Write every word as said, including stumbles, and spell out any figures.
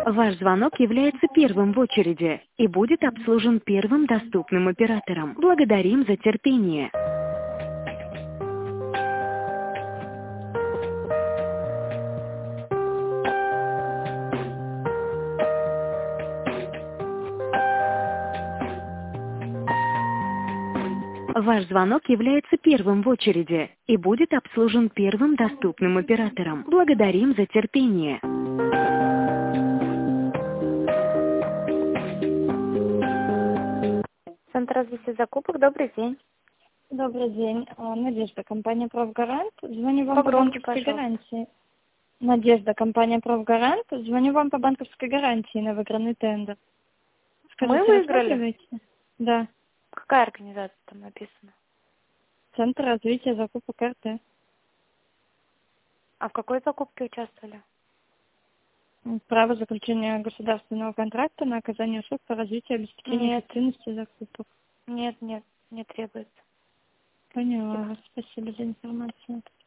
Ваш звонок является первым в очереди и будет обслужен первым доступным оператором. Благодарим за терпение. Ваш звонок является первым в очереди и будет обслужен первым доступным оператором. Благодарим за терпение. Центр развития закупок, добрый день. Добрый день. А, Надежда, компания «Профгарант». Звоню вам по Погромче, банковской пожалуйста. гарантии. Надежда, компания «Профгарант». Звоню вам по банковской гарантии на выигранный тендер. Скажите, Мы выиграли? рассматриваете? Да. Какая организация там написана? Центр развития закупок РТ. А в какой закупке участвовали? Право заключения государственного контракта на оказание услуг по развитию и обеспечению Нет. эффективности закупок. Нет, нет, не требуется. Поняла. Спасибо за информацию.